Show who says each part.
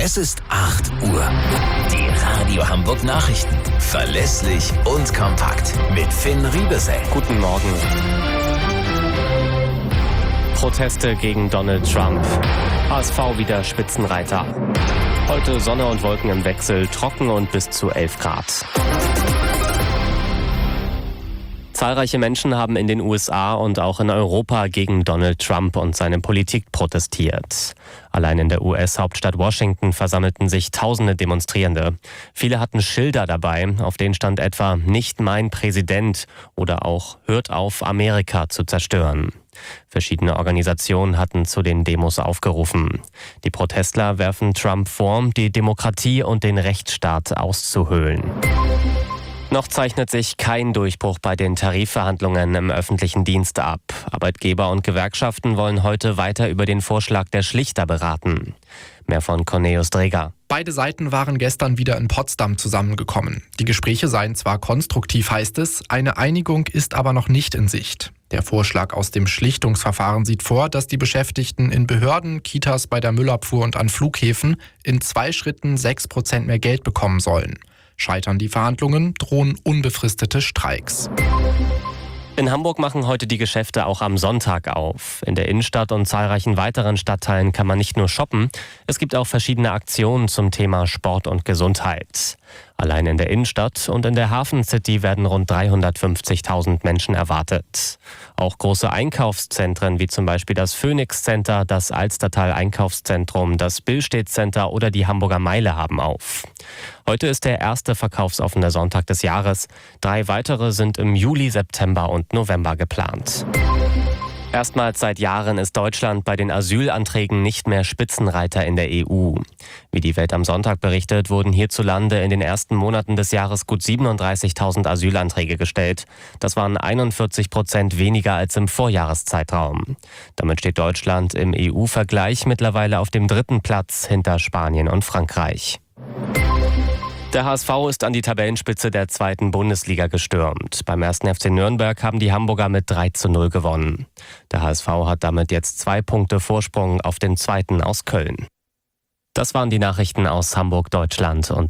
Speaker 1: Es ist 8 Uhr. Die Radio Hamburg Nachrichten. Verlässlich und kompakt. Mit Finn Riebesell.
Speaker 2: Guten Morgen. Proteste gegen Donald Trump. HSV wieder Spitzenreiter. Heute Sonne und Wolken im Wechsel, trocken und bis zu 11 Grad. Zahlreiche Menschen haben in den USA und auch in Europa gegen Donald Trump und seine Politik protestiert. Allein in der US-Hauptstadt Washington versammelten sich tausende Demonstrierende. Viele hatten Schilder dabei, auf denen stand etwa "Nicht mein Präsident" oder auch "Hört auf, Amerika zu zerstören". Verschiedene Organisationen hatten zu den Demos aufgerufen. Die Protestler werfen Trump vor, die Demokratie und den Rechtsstaat auszuhöhlen. Noch zeichnet sich kein Durchbruch bei den Tarifverhandlungen im öffentlichen Dienst ab. Arbeitgeber und Gewerkschaften wollen heute weiter über den Vorschlag der Schlichter beraten. Mehr von Cornelius Dreger.
Speaker 3: Beide Seiten waren gestern wieder in Potsdam zusammengekommen. Die Gespräche seien zwar konstruktiv, heißt es, eine Einigung ist aber noch nicht in Sicht. Der Vorschlag aus dem Schlichtungsverfahren sieht vor, dass die Beschäftigten in Behörden, Kitas, bei der Müllabfuhr und an Flughäfen in 2 Schritten 6% mehr Geld bekommen sollen. Scheitern die Verhandlungen, drohen unbefristete Streiks.
Speaker 2: In Hamburg machen heute die Geschäfte auch am Sonntag auf. In der Innenstadt und zahlreichen weiteren Stadtteilen kann man nicht nur shoppen, es gibt auch verschiedene Aktionen zum Thema Sport und Gesundheit. Allein in der Innenstadt und in der Hafen City werden rund 350.000 Menschen erwartet. Auch große Einkaufszentren wie zum Beispiel das Phoenix Center, das Alstertal Einkaufszentrum, das Billstedt Center oder die Hamburger Meile haben auf. Heute ist der erste verkaufsoffene Sonntag des Jahres. 3 weitere sind im Juli, September und November geplant. Erstmals seit Jahren ist Deutschland bei den Asylanträgen nicht mehr Spitzenreiter in der EU. Wie die Welt am Sonntag berichtet, wurden hierzulande in den ersten Monaten des Jahres gut 37.000 Asylanträge gestellt. Das waren 41% weniger als im Vorjahreszeitraum. Damit steht Deutschland im EU-Vergleich mittlerweile auf dem 3. Platz hinter Spanien und Frankreich. Der HSV ist an die Tabellenspitze der 2. Bundesliga gestürmt. Beim 1. FC Nürnberg haben die Hamburger mit 3:0 gewonnen. Der HSV hat damit jetzt 2 Punkte Vorsprung auf den 2. aus Köln. Das waren die Nachrichten aus Hamburg, Deutschland und